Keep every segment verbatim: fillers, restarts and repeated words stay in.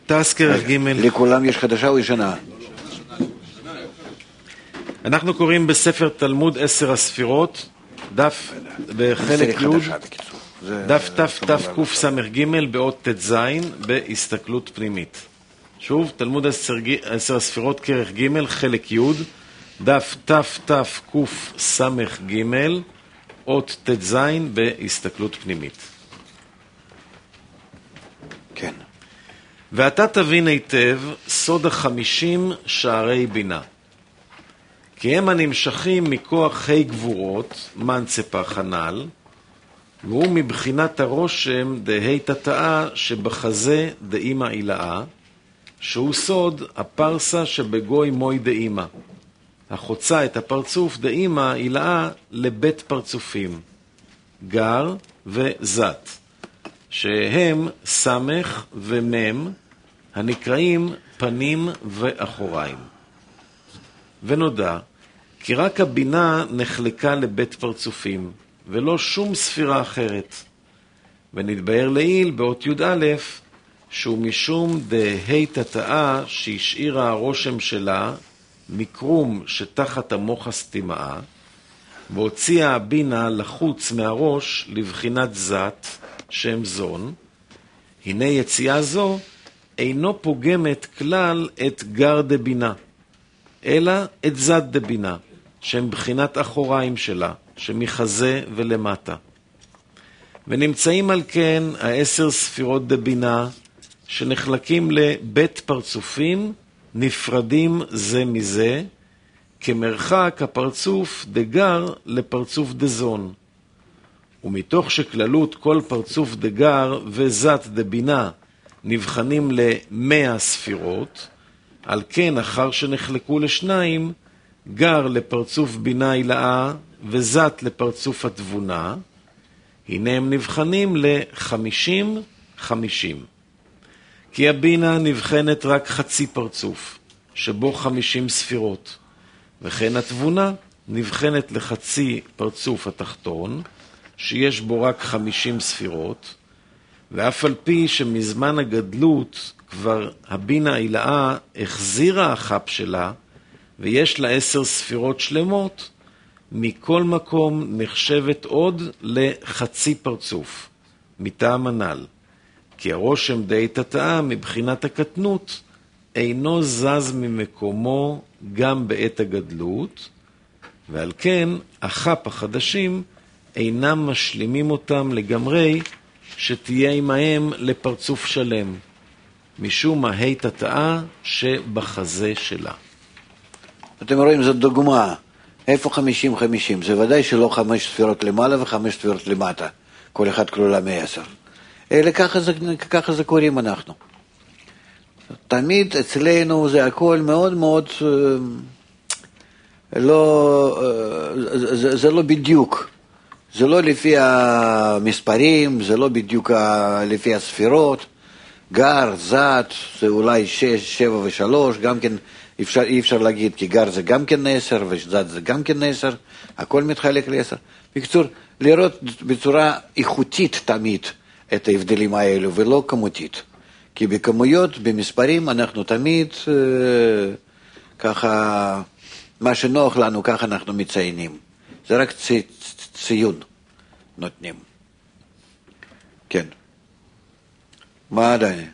תעש כרך ג'. לכולם יש חדשה או ישנה? אנחנו קוראים בספר תלמוד עשר הספירות, דף בחלק י', דף תף תף קוף סמך ג' באות ט"ז בהסתכלות פנימית. שוב, תלמוד עשר הספירות כרך ג' חלק י', דף תף תף קוף סמך ג' אות ט"ז בהסתכלות פנימית. כן. ואתה תבין היטב סוד החמישים שערי בינה. כי הם הנמשכים מכוח ה' גבורות, מנצפה חנל, והוא מבחינת הרושם דהי תתאה שבחזה דאימא אילאה, שהוא סוד הפרסה שבגוי מוי דאימא, החוצה את הפרצוף דאימא אילאה לבית פרצופים, גר וזת, שהם סמך ומם, הנקראים פנים ואחוריים. ונודע כי רק הבינה נחלקה לבית פרצופים, ולא שום ספירה אחרת. ונתבהר לעיל באות י"א, שהוא משום דהי תתאה שהשאירה הרושם שלה, מקרום שתחת המוח הסתימה, והוציאה הבינה לחוץ מהראש לבחינת זת, שם זון. הנה יציאה זו אינו פוגמת כלל את גר דבינה, אלא את זת דבינה, שהם בחינת אחוריים שלה, שמחזה ולמטה. ונמצאים על כן העשר ספירות דבינה, שנחלקים לבית פרצופים, נפרדים זה מזה, כמרחק הפרצוף דגר לפרצוף דזון. ומתוך שכללות כל פרצוף דגר וזת דבינה נבחנים למאה ספירות, על כן אחר שנחלקו לשניים, גר לפרצוף בינה אילאה וזת לפרצוף התבונה, הנה הם נבחנים לחמישים חמישים. כי הבינה נבחנת רק חצי פרצוף, שבו חמישים ספירות, וכן התבונה נבחנת לחצי פרצוף התחתון, שיש בו רק חמישים ספירות, ואף על פי שמזמן הגדלות כבר הבינה אילאה החזירה החפ שלה, ויש לה עשר ספירות שלמות, מכל מקום נחשבת עוד לחצי פרצוף, מטעם הנ"ל. כי הרושם די תתאה מבחינת הקטנות אינו זז ממקומו גם בעת הגדלות, ועל כן החפ החדשים אינם משלימים אותם לגמרי, שתהיה עמהם לפרצוף שלם, משום ההי תתאה שבחזה שלה. אתם רואים, זו דוגמה. איפה חמישים חמישים? זה ודאי שלא חמש ספירות למעלה וחמש ספירות למטה. כל אחד כלולה מעשר. אלא ככה זה, ככה זה קוראים אנחנו. תמיד אצלנו זה הכל מאוד מאוד לא, זה, זה לא בדיוק. זה לא לפי המספרים, זה לא בדיוק לפי הספירות. גר, זת, זה אולי שש, שבע ושלוש, גם כן אפשר, אי אפשר להגיד, כי גר זה גם כן עשר, וזת זה גם כן עשר, הכל מתחלק לעשר. בקצור, לראות בצורה איכותית תמיד את ההבדלים האלו, ולא כמותית. כי בכמויות, במספרים, אנחנו תמיד אה, ככה, מה שנוח לנו, ככה אנחנו מציינים. זה רק צי, ציון נותנים. כן. מה עדיין?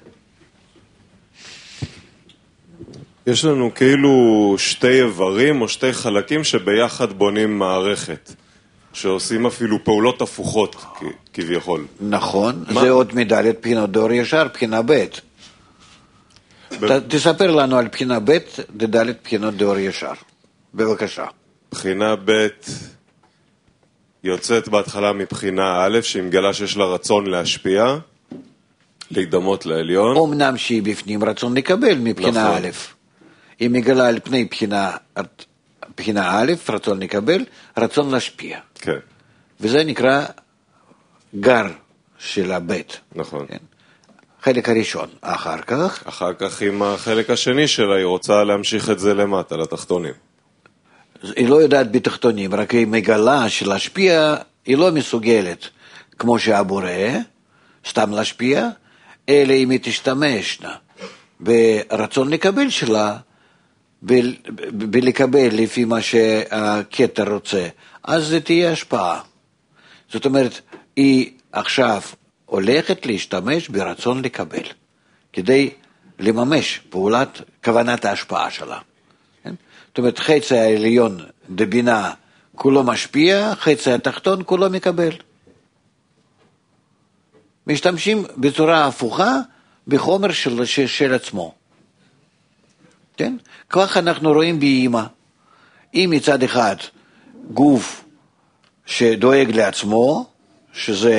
יש לנו כאילו שתי איברים או שתי חלקים שביחד בונים מערכת, שעושים אפילו פעולות הפוכות כביכול. נכון, מה? זה עוד מדלת בחינות דור ישר, בחינה ב'. ב... ת, תספר לנו על בחינה ב', דלת בחינות דור ישר. בבקשה. בחינה ב' יוצאת בהתחלה מבחינה א', שהיא מגלה שיש לה רצון להשפיע, להידמות לעליון. אומנם שהיא בפנים רצון לקבל מבחינה נכון. א'. היא מגלה על פני בחינה, בחינה א', רצון לקבל, רצון להשפיע. כן. וזה נקרא גר של הבית. נכון. כן. חלק הראשון. אחר כך? אחר כך עם החלק השני שלה, היא רוצה להמשיך את זה למטה, לתחתונים. היא לא יודעת בתחתונים, רק היא מגלה שלהשפיע, היא לא מסוגלת, כמו שהבורא, סתם להשפיע, אלא אם היא תשתמש ברצון לקבל שלה, ב- ב- בלקבל לפי מה שהכתר רוצה, אז זה תהיה השפעה. זאת אומרת, היא עכשיו הולכת להשתמש ברצון לקבל, כדי לממש פעולת כוונת ההשפעה שלה. כן? זאת אומרת, חצי העליון דבינה כולו משפיע, חצי התחתון כולו מקבל. משתמשים בצורה הפוכה בחומר של, של, של עצמו. כן? כך אנחנו רואים באמא. אם מצד אחד גוף שדואג לעצמו, שזה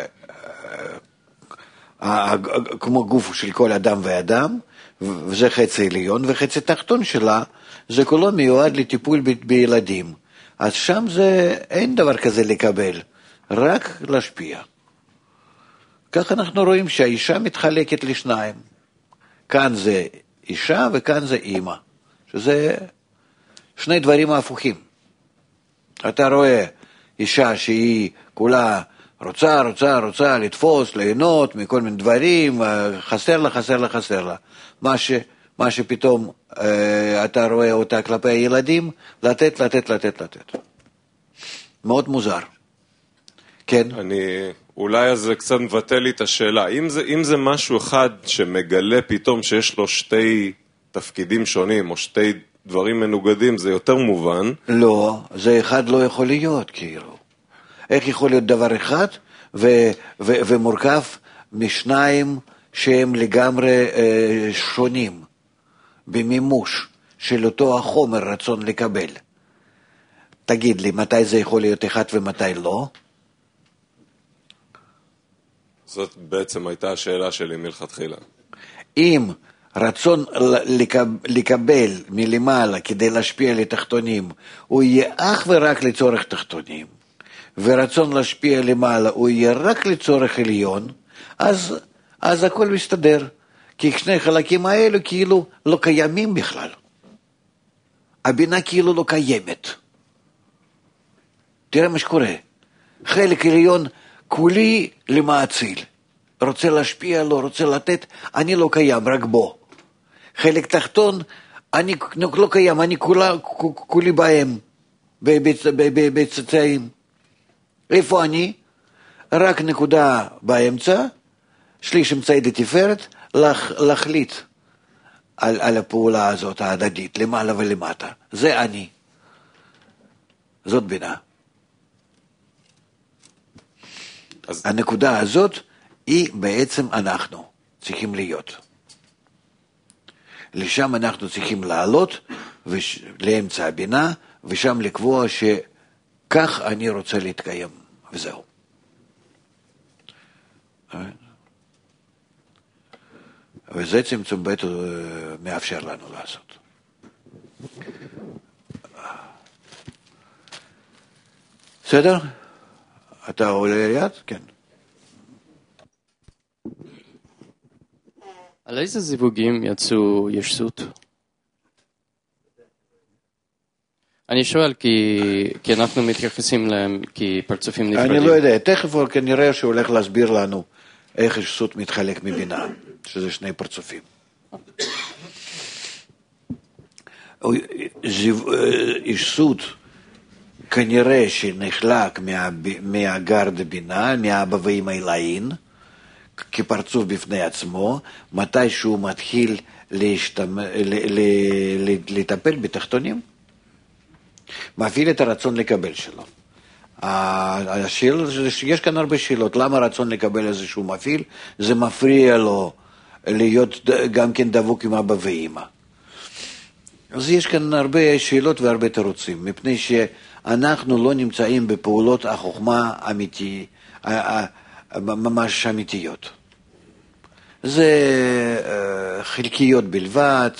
כמו גוף של כל אדם ואדם, וזה חצי עליון, וחצי תחתון שלה, זה כולו מיועד לטיפול ב- בילדים. אז שם זה, אין דבר כזה לקבל, רק להשפיע. כך אנחנו רואים שהאישה מתחלקת לשניים. כאן זה אישה וכאן זה אימא, שזה שני דברים הפוכים. אתה רואה אישה שהיא כולה רוצה, רוצה, רוצה לתפוס, ליהנות מכל מיני דברים, חסר לה, חסר לה, חסר לה. מה, ש, מה שפתאום אה, אתה רואה אותה כלפי הילדים, לתת, לתת, לתת, לתת. מאוד מוזר. כן? אני, אולי אז זה קצת מבטא לי את השאלה. אם זה, אם זה משהו אחד שמגלה פתאום שיש לו שתי תפקידים שונים, או שתי דברים מנוגדים, זה יותר מובן. לא, זה אחד לא יכול להיות, כאילו. איך יכול להיות דבר אחד ו, ו, ומורכב משניים שהם לגמרי אה, שונים במימוש של אותו החומר רצון לקבל? תגיד לי, מתי זה יכול להיות אחד ומתי לא? זאת בעצם הייתה השאלה שלי מלכתחילה. אם רצון לקבל מלמעלה כדי להשפיע לתחתונים, הוא יהיה אך ורק לצורך תחתונים, ורצון להשפיע למעלה הוא יהיה רק לצורך עליון, אז, אז הכל מסתדר. כי שני חלקים האלו כאילו לא קיימים בכלל. הבינה כאילו לא קיימת. תראה מה שקורה. חלק עליון כולי למעציל. רוצה להשפיע, לא רוצה לתת, אני לא קיים, רק בו. חלק תחתון, אני לא קיים, אני כולה, כולי בהם, בצאצאים. איפה אני? רק נקודה באמצע, שליש אמצעי לתפארת, להחליט על, על הפעולה הזאת ההדדית, למעלה ולמטה. זה אני. זאת בינה. אז... הנקודה הזאת היא בעצם אנחנו צריכים להיות. לשם אנחנו צריכים לעלות וש... לאמצע הבינה, ושם לקבוע שכך אני רוצה להתקיים, וזהו. וזה צמצום בית מאפשר לנו לעשות. בסדר? אתה עולה ליד? כן. על איזה זיווגים יצאו ישות? אני שואל כי, כי אנחנו מתייחסים להם כפרצופים נפרדים. אני לא יודע, תכף כנראה שהוא הולך להסביר לנו איך ישות מתחלק מבינה, שזה שני פרצופים. ישות כנראה שנחלק מהגר דבינה, מהאבא ואמא אלוהים, כפרצוף בפני עצמו, מתי שהוא מתחיל להשתמ... ל... ל... ל... לטפל בתחתונים, מפעיל את הרצון לקבל שלו. השאל, יש כאן הרבה שאלות, למה רצון לקבל איזשהו מפעיל? זה מפריע לו להיות גם כן דבוק עם אבא ואמא. אז יש כאן הרבה שאלות והרבה תירוצים, מפני שאנחנו לא נמצאים בפעולות החוכמה אמיתי, ממש אמיתיות. זה חלקיות בלבד,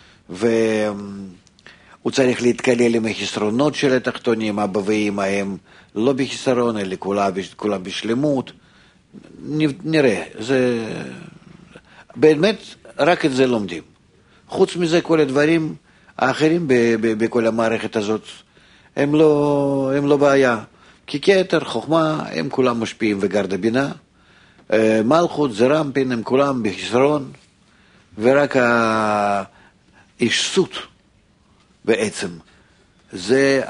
והוא צריך להתקלל עם החסרונות של התחתונים, אבא ואמא הם לא בחסרון, אלא כולם בשלמות. נראה, זה באמת רק את זה לומדים. חוץ מזה כל הדברים האחרים בכל המערכת הזאת הם לא, הם לא בעיה. כי כתר, חוכמה, הם כולם משפיעים וגרד בינה. מלכות, זרמפין, הם כולם בחסרון. ורק האישסות בעצם, זה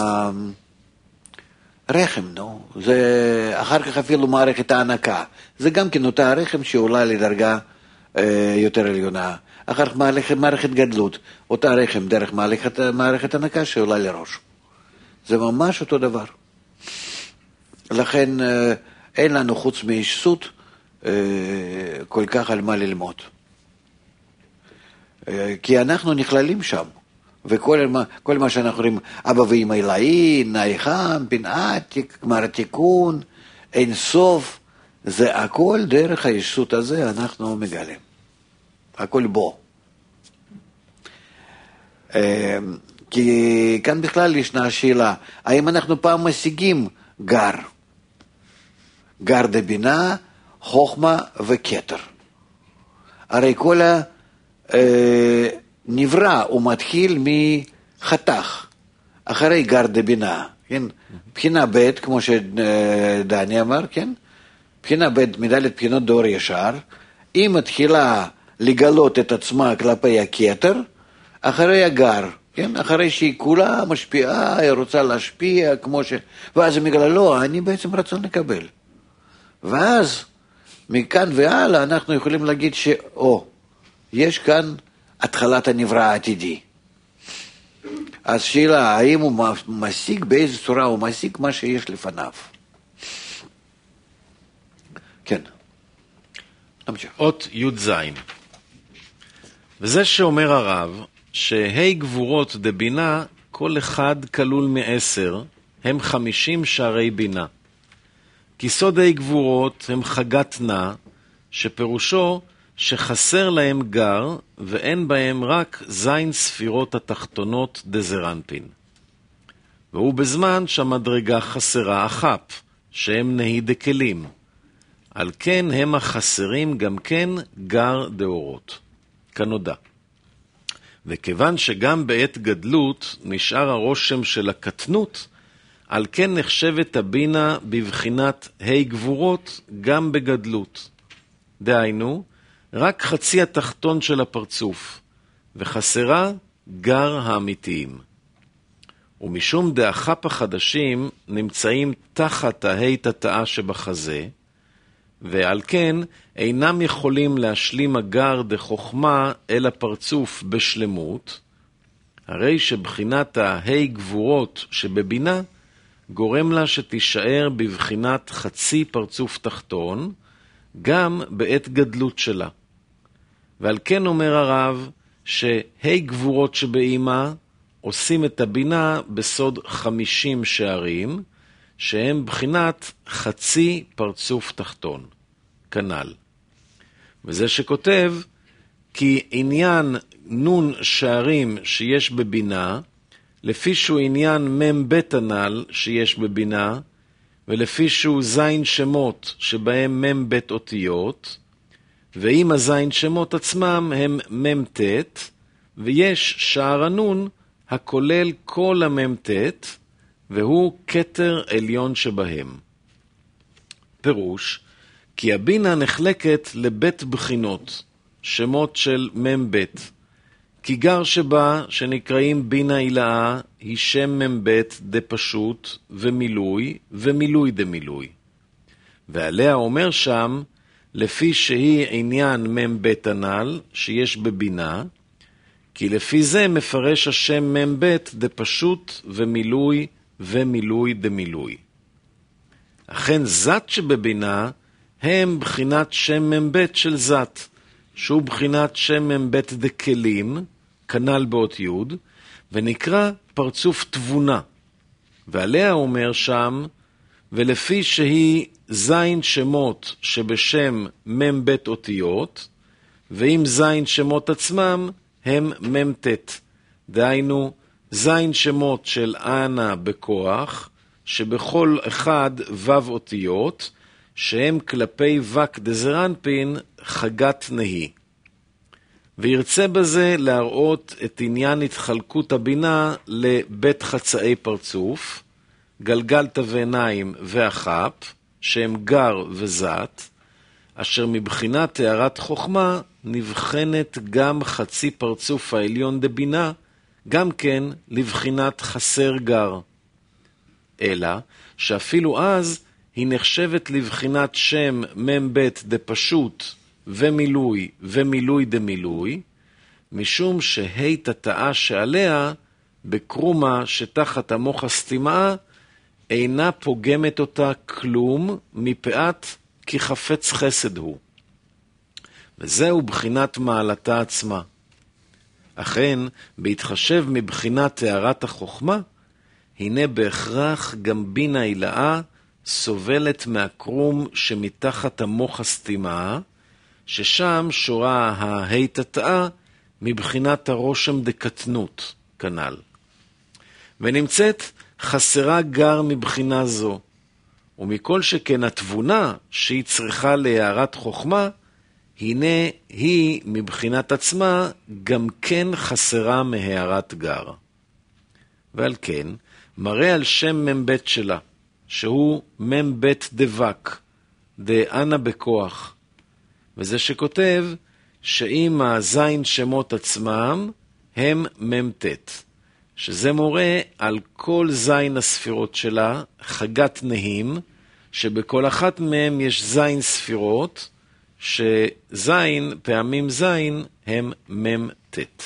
הרחם, נו, זה אחר כך אפילו מערכת ההנקה, זה גם כן אותה הרחם שעולה לדרגה אה, יותר עליונה, אחר כך מערכת, מערכת גדלות, אותה רחם דרך מערכת, מערכת הנקה שעולה לראש, זה ממש אותו דבר. לכן אה, אין לנו חוץ מאישסות אה, כל כך על מה ללמוד. כי אנחנו נכללים שם, וכל מה, כל מה שאנחנו רואים, אבא ואמא אלוהים, נאי חם, פן עתיק, גמר התיקון, אין סוף, זה הכל דרך הישות הזה אנחנו מגלים. הכל בו. כי כאן בכלל ישנה השאלה, האם אנחנו פעם משיגים גר? גר דבינה, חוכמה וכתר. הרי כל ה... נברא, הוא מתחיל מחתך, אחרי גר דבינה, כן? בחינה ב' כמו שדני אמר, כן? בחינה ב' מדלת בחינות דור ישר, היא מתחילה לגלות את עצמה כלפי הכתר, אחרי הגר, כן? אחרי שהיא כולה משפיעה, היא רוצה להשפיע, כמו ש... ואז היא מגלה, לא, אני בעצם רצון לקבל. ואז, מכאן והלאה, אנחנו יכולים להגיד ש... או, יש כאן התחלת הנברא העתידי. אז שאלה, האם הוא משיג, באיזה צורה הוא משיג מה שיש לפניו? כן. נמשיך. אות י' זין. וזה שאומר הרב, שהי גבורות דבינה, כל אחד כלול מעשר, הם חמישים שערי בינה. כי סוד הי גבורות הם חגת נע, שפירושו שחסר להם גר, ואין בהם רק זין ספירות התחתונות דזרנפין. והוא בזמן שהמדרגה חסרה אחפ, שהם נהי דקלים. על כן הם החסרים גם כן גר דאורות. כנודע. וכיוון שגם בעת גדלות נשאר הרושם של הקטנות, על כן נחשבת הבינה בבחינת ה' גבורות גם בגדלות. דהיינו, רק חצי התחתון של הפרצוף, וחסרה גר האמיתיים. ומשום דאחפ החדשים נמצאים תחת ההי תתאה שבחזה, ועל כן אינם יכולים להשלים הגר דחוכמה אל הפרצוף בשלמות, הרי שבחינת ההי גבורות שבבינה גורם לה שתישאר בבחינת חצי פרצוף תחתון, גם בעת גדלות שלה. ועל כן אומר הרב שהי גבורות שבאימה עושים את הבינה בסוד חמישים שערים, שהם בחינת חצי פרצוף תחתון, כנ"ל. וזה שכותב, כי עניין נון שערים שיש בבינה, לפי שהוא עניין מם בית הנ"ל שיש בבינה, ולפי שהוא זין שמות שבהם מם בית אותיות, ועם הזין שמות עצמם הם מם תת, ויש שער הנון הכולל כל המם תת, והוא כתר עליון שבהם. פירוש, כי הבינה נחלקת לבית בחינות, שמות של מם בית, כי גר שבה שנקראים בינה אילאה, היא שם מם בית דה פשוט ומילוי ומילוי דה מילוי. ועליה אומר שם, לפי שהיא עניין מם בית הנ"ל שיש בבינה, כי לפי זה מפרש השם מם בית דה פשוט ומילוי ומילוי דה מילוי. אכן זת שבבינה הם בחינת שם מם בית של זת, שהוא בחינת שם מם בית דה כלים, כנ"ל באות י', ונקרא פרצוף תבונה. ועליה אומר שם, ולפי שהיא זין שמות שבשם מם בית אותיות, ועם זין שמות עצמם הם מם תת. דהיינו, זין שמות של אנה בכוח, שבכל אחד וו אותיות, שהם כלפי וק דזרנפין חגת נהי. וירצה בזה להראות את עניין התחלקות הבינה לבית חצאי פרצוף, גלגלת ועיניים ואחפ, שהם גר וזת, אשר מבחינת הערת חוכמה נבחנת גם חצי פרצוף העליון דבינה, גם כן לבחינת חסר גר. אלא שאפילו אז היא נחשבת לבחינת שם ממבט דפשוט ומילוי ומילוי דמילוי, משום שהי תתאה שעליה בקרומה שתחת המוח הסתימה אינה פוגמת אותה כלום מפאת כי חפץ חסד הוא. וזהו בחינת מעלתה עצמה. אכן, בהתחשב מבחינת הערת החוכמה, הנה בהכרח גם בינה הילאה סובלת מהקרום שמתחת המוח הסתימה, ששם שורה ההי תתאה מבחינת הרושם דקטנות, כנ"ל. ונמצאת חסרה גר מבחינה זו, ומכל שכן התבונה שהיא צריכה להערת חוכמה, הנה היא מבחינת עצמה גם כן חסרה מהערת גר. ועל כן, מראה על שם ממבט שלה, שהוא ממבט דבק, דאנה בכוח, וזה שכותב שאם הזין שמות עצמם הם ממתת, שזה מורה על כל זין הספירות שלה, חגת נהים, שבכל אחת מהם יש זין ספירות, שזין פעמים זין הם ממתת.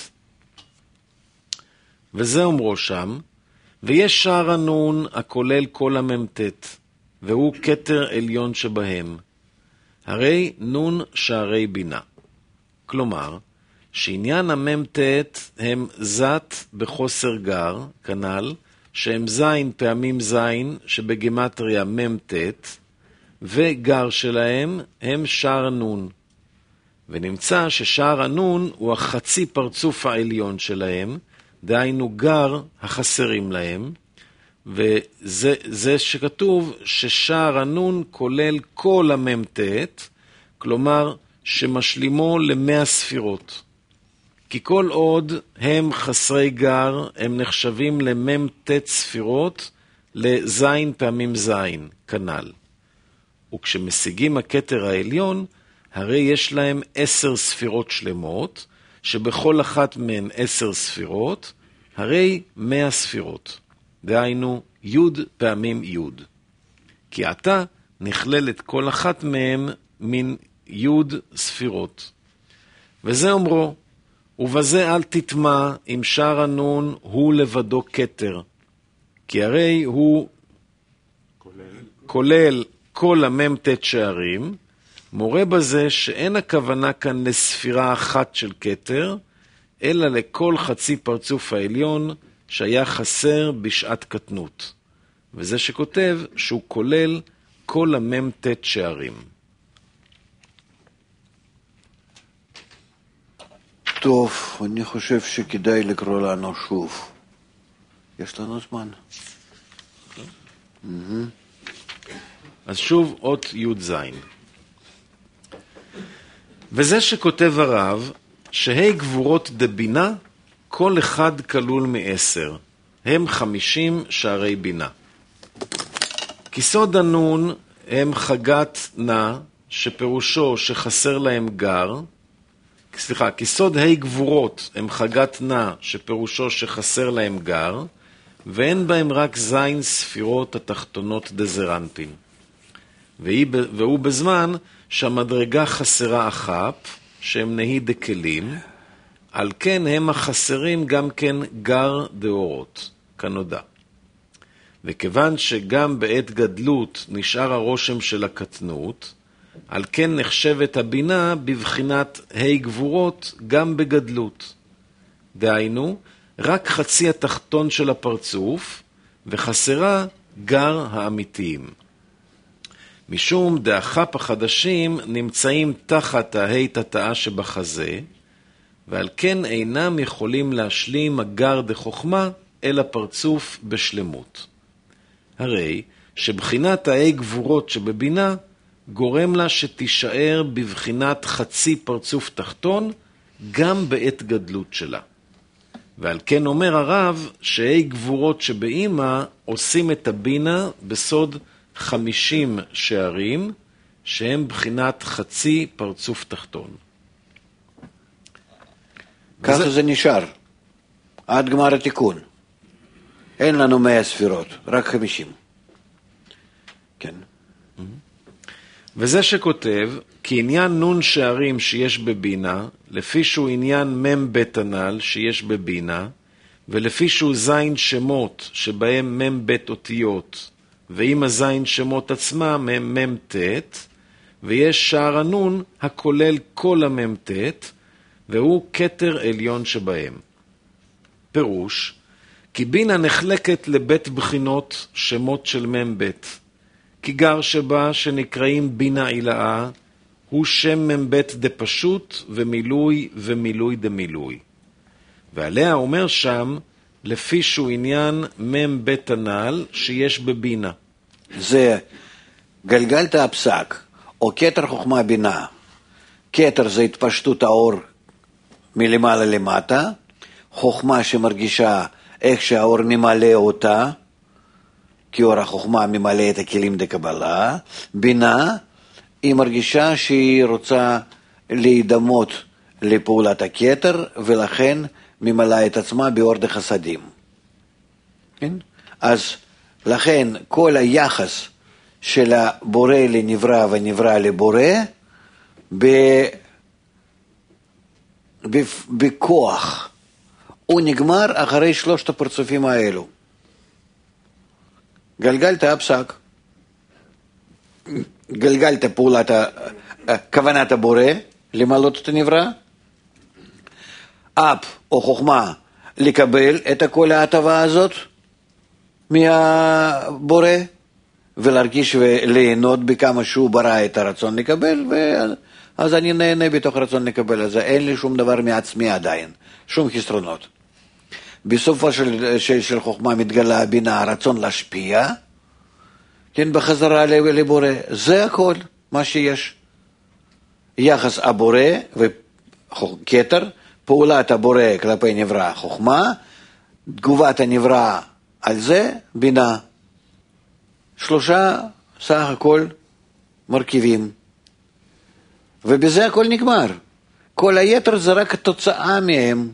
וזה אומרו שם, ויש שער הנון הכולל כל הממתת, והוא כתר עליון שבהם. הרי נון שערי בינה. כלומר, שעניין הממתת הם זת בחוסר גר, כנ"ל, שהם זין פעמים זין שבגמטריה ממתת, וגר שלהם הם שער נון. ונמצא ששער הנון הוא החצי פרצוף העליון שלהם, דהיינו גר החסרים להם, וזה זה שכתוב ששער הנון כולל כל הממתת, כלומר שמשלימו למאה ספירות. כי כל עוד הם חסרי גר, הם נחשבים לממתת ספירות, לזין פעמים זין, כנ"ל. וכשמשיגים הכתר העליון, הרי יש להם עשר ספירות שלמות, שבכל אחת מהן עשר ספירות, הרי מאה ספירות. דהיינו, יוד פעמים יוד. כי עתה נכללת כל אחת מהם מן יוד ספירות. וזה אומרו, ובזה אל תטמע אם שער הנון הוא לבדו כתר, כי הרי הוא כולל, כולל כל הממתת שערים, מורה בזה שאין הכוונה כאן לספירה אחת של כתר, אלא לכל חצי פרצוף העליון שהיה חסר בשעת קטנות. וזה שכותב שהוא כולל כל הממתת שערים. טוב, אני חושב שכדאי לקרוא לנו שוב. יש לנו זמן. אז שוב אות י' זין. וזה שכותב הרב, שהי גבורות דבינה, כל אחד כלול מעשר, הם חמישים שערי בינה. כיסוד הנון הם חגת נע, שפירושו שחסר להם גר, סליחה, כיסוד ה' גבורות הם חגת נע, שפירושו שחסר להם גר, ואין בהם רק זין ספירות התחתונות דזרנטין. והוא בזמן שהמדרגה חסרה אחת, שהם נהי דקלים, על כן הם החסרים גם כן גר דאורות, כנודע. וכיוון שגם בעת גדלות נשאר הרושם של הקטנות, על כן נחשבת הבינה בבחינת ה' גבורות גם בגדלות. דהיינו, רק חצי התחתון של הפרצוף, וחסרה גר האמיתיים. משום דאחפ החדשים נמצאים תחת ההי תתאה שבחזה, ועל כן אינם יכולים להשלים הגר דחוכמה אל הפרצוף בשלמות. הרי שבחינת ההי גבורות שבבינה גורם לה שתישאר בבחינת חצי פרצוף תחתון גם בעת גדלות שלה. ועל כן אומר הרב שהי גבורות שבאימא עושים את הבינה בסוד חמישים שערים, שהם בחינת חצי פרצוף תחתון. ככה וזה... זה נשאר, עד גמר התיקון. אין לנו מאה ספירות, רק חמישים. כן. וזה שכותב, כי עניין נון שערים שיש בבינה, לפי שהוא עניין מם בית הנ"ל שיש בבינה, ולפי שהוא זין שמות שבהם מם בית אותיות, ועם הזין שמות עצמם הם מם תת, ויש שער הנון הכולל כל המם תת, והוא כתר עליון שבהם. פירוש, כי בינה נחלקת לבית בחינות שמות של מם בית, כי גר שבה שנקראים בינה עילאה, הוא שם מם בית דפשוט ומילוי ומילוי דמילוי. ועליה אומר שם, לפי שהוא עניין מם בית הנ"ל שיש בבינה. זה גלגלת הפסק, או כתר חוכמה בינה. כתר זה התפשטות האור מלמעלה למטה, חוכמה שמרגישה איך שהאור ממלא אותה, כי אור החוכמה ממלא את הכלים דקבלה. בינה היא מרגישה שהיא רוצה להידמות לפעולת הכתר, ולכן ממלא את עצמה באור דחסדים. כן? אז לכן כל היחס של הבורא לנברא ונברא לבורא ב... ב... בכוח הוא נגמר אחרי שלושת הפרצופים האלו. גלגלת הפסק, גלגלת פעולת כוונת הבורא למלות את הנברא, אפ או חוכמה לקבל את כל ההטבה הזאת מהבורא, ולהרגיש וליהנות בכמה שהוא ברא את הרצון לקבל, ואז אני נהנה בתוך רצון לקבל, אז אין לי שום דבר מעצמי עדיין, שום חסרונות. בסופו של, של, של חוכמה מתגלה בינה הרצון להשפיע, כן, בחזרה לבורא, זה הכל מה שיש. יחס הבורא וכתר, פעולת הבורא כלפי נברא חוכמה, תגובת הנברא על זה בינה. שלושה סך הכל מרכיבים, ובזה הכל נגמר. כל היתר זה רק תוצאה מהם.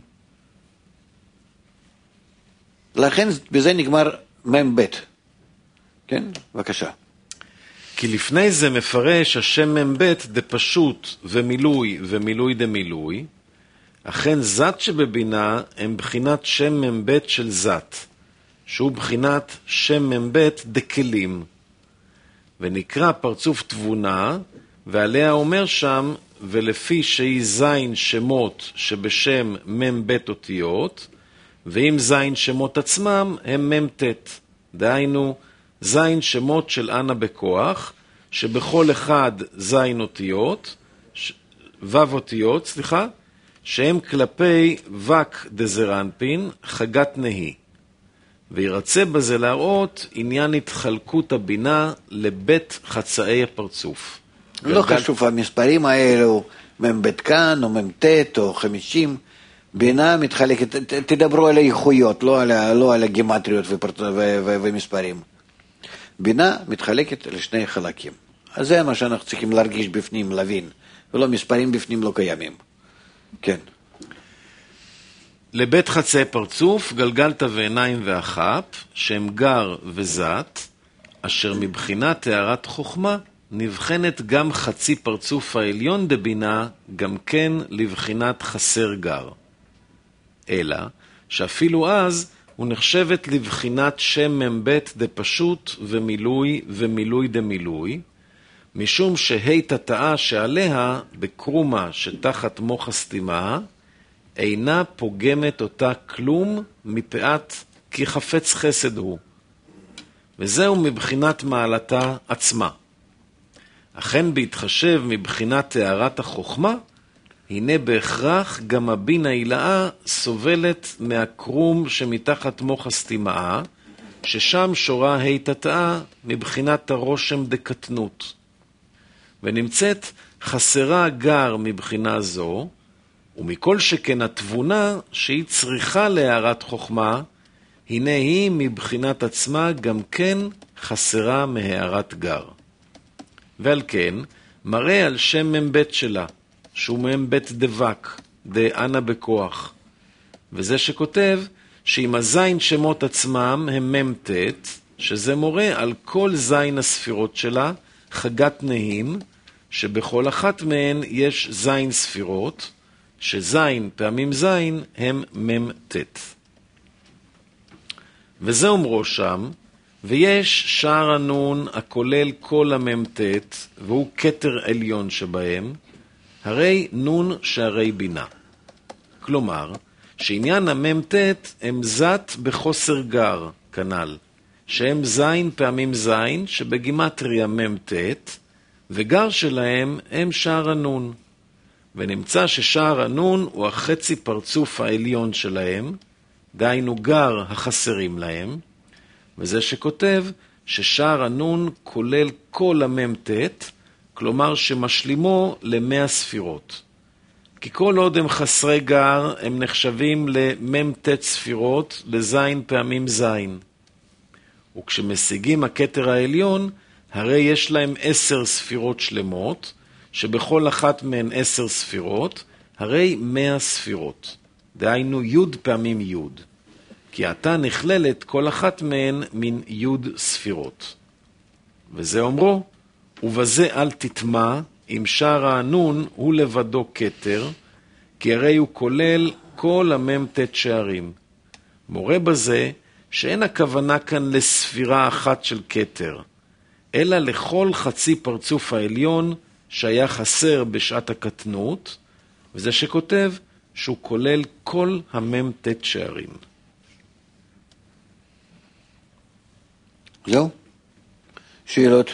לכן בזה נגמר מם בית. כן? בבקשה. כי לפני זה מפרש השם מם בית דפשוט ומילוי ומילוי דמילוי, אכן זת שבבינה הם בחינת שם מם בית של זת, שהוא בחינת שם מם בית דקלים, ונקרא פרצוף תבונה, ועליה אומר שם, ולפי שהיא זין שמות שבשם מם בית אותיות, ואם זין שמות עצמם הם מם תת, דהיינו זין שמות של אנה בכוח, שבכל אחד זין אותיות, ש... וו אותיות, סליחה, שהם כלפי וק דזרנפין, חגת נהי. וירצה בזה להראות עניין התחלקות הבינה לבית חצאי הפרצוף. לא חשוב, המספרים האלו, מם בית כאן, או מם תת, או חמישים, בינה מתחלקת, תדברו על האיכויות, לא על, לא על הגימטריות ופרצ... ו... ו... ומספרים. בינה מתחלקת לשני חלקים. אז זה מה שאנחנו צריכים להרגיש בפנים, להבין, ולא מספרים בפנים לא קיימים. כן. לבית חצי פרצוף גלגלת ועיניים ואחף, שהם גר וזת, אשר מבחינת תארת חוכמה, נבחנת גם חצי פרצוף העליון דבינה, גם כן לבחינת חסר גר. אלא, שאפילו אז הוא נחשבת לבחינת שם מבית דפשוט ומילוי ומילוי דמילוי, משום שהי תתאה שעליה בקרומה שתחת מוח הסתימה, אינה פוגמת אותה כלום מפאת כי חפץ חסד הוא. וזהו מבחינת מעלתה עצמה. אכן בהתחשב מבחינת תארת החוכמה, הנה בהכרח גם הבינה הילאה סובלת מהקרום שמתחת מוח הסתימה, ששם שורה ה' תתאה מבחינת הרושם דקטנות. ונמצאת חסרה גר מבחינה זו, ומכל שכן התבונה שהיא צריכה להארת חוכמה, הנה היא מבחינת עצמה גם כן חסרה מהארת גר. ועל כן, מראה על שם מבית שלה, שהוא מבית דבק, דאנה בכוח. וזה שכותב שאם הזין שמות עצמם הם ממתת, שזה מורה על כל זין הספירות שלה, חגת נהים, שבכל אחת מהן יש זין ספירות, שזין פעמים זין הם ממתת. וזה אומרו שם, ויש שער הנון הכולל כל הממתת, והוא כתר עליון שבהם, הרי נון שערי בינה. כלומר, שעניין הממתת הם זת בחוסר גר, כנל, שהם זין פעמים זין, שבגימטריה ממתת, וגר שלהם הם שער הנון. ונמצא ששער הנון הוא החצי פרצוף העליון שלהם, דהיינו גר החסרים להם, וזה שכותב ששער הנון כולל כל הממתת, כלומר שמשלימו למאה ספירות. כי כל עוד הם חסרי גר, הם נחשבים לממתת ספירות, לזין פעמים זין. וכשמשיגים הכתר העליון, הרי יש להם עשר ספירות שלמות, שבכל אחת מהן עשר ספירות, הרי מאה ספירות. דהיינו יוד פעמים יוד. כי עתה נכללת כל אחת מהן מן יוד ספירות. וזה אומרו, ובזה אל תטמע, אם שער הנון הוא לבדו כתר, כי הרי הוא כולל כל הממתת שערים. מורה בזה שאין הכוונה כאן לספירה אחת של כתר, אלא לכל חצי פרצוף העליון שהיה חסר בשעת הקטנות, וזה שכותב שהוא כולל כל הממתת שערים. זהו? שאלות?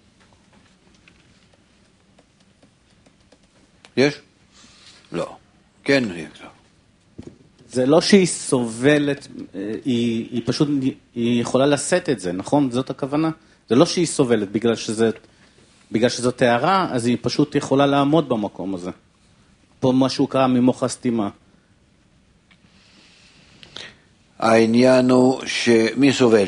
יש? לא. כן, לא. זה לא שהיא סובלת, היא, היא פשוט, היא יכולה לשאת את זה, נכון? זאת הכוונה? זה לא שהיא סובלת, בגלל שזה, בגלל שזאת תארה, אז היא פשוט יכולה לעמוד במקום הזה. פה משהו קרה ממוח הסתימה. העניין הוא שמי סובל?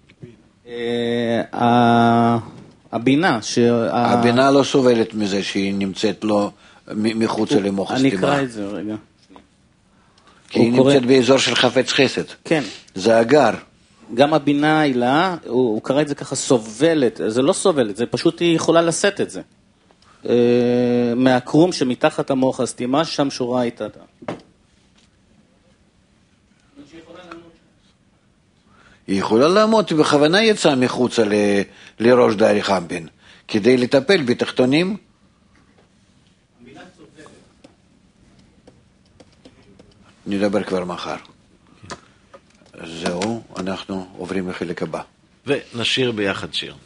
הבינה. הבינה לא סובלת מזה שהיא נמצאת לו מחוץ למוח הסתימה. אני אקרא את זה רגע. כי היא נמצאת באזור של חפץ חסד. כן. זה הגר. גם הבינה הילה, הוא קרא את זה ככה סובלת, זה לא סובלת, זה פשוט היא יכולה לשאת את זה. מהקרום שמתחת המוח הסתימה, שם שורה איתה. היא יכולה לעמוד, בכוונה יצאה מחוצה לראש דארי חמפין, כדי לטפל בתחתונים. נדבר כבר מחר. זהו, אנחנו עוברים לחלק הבא. ונשיר ביחד שיר.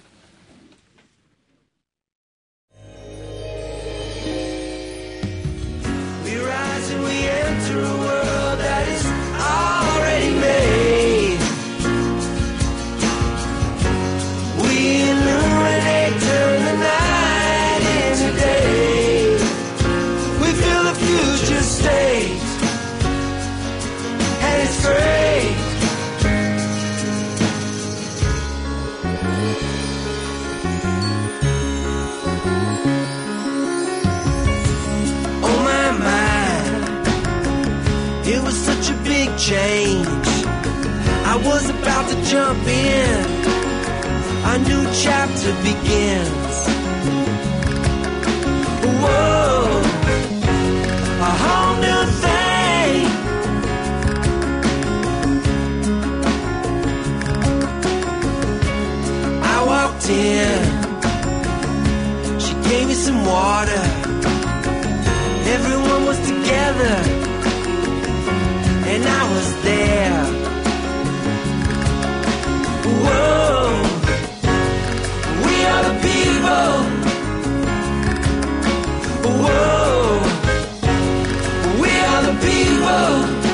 We rise and we enter a world that is already made. We illuminate, turn the night into day. We feel the future state, and it's great. It was such a big change. I was about to jump in. A new chapter begins. Whoa, a whole new thing. I walked in. She gave me some water. Everyone was together. And I was there. Whoa, we are the people. Whoa, we are the people.